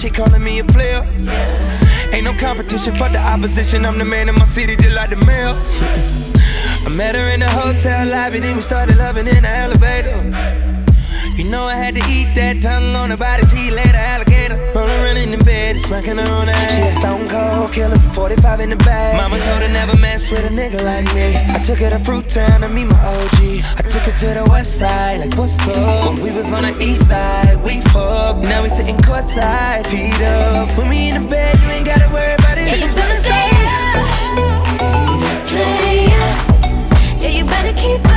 she calling me a player. Ain't no competition for the opposition. I'm the man in my city, just like the mayor. I met her in the hotel lobby, then we started loving in the elevator. You know I had to eat that tongue on her body, she laid an alligator. Rolling around in the bed, smacking her on the ass. She a stone cold killer, 45 in the bag. Mama told her never mess with a nigga like me. I took her to Fruit Town to meet my OG. I took her to the west side, like what's up? When we was on the east side, we fucked. Now we sitting courtside, feet up. When we in the bed, you ain't gotta worry about it. You better stay up, player. Yeah, you better keep up.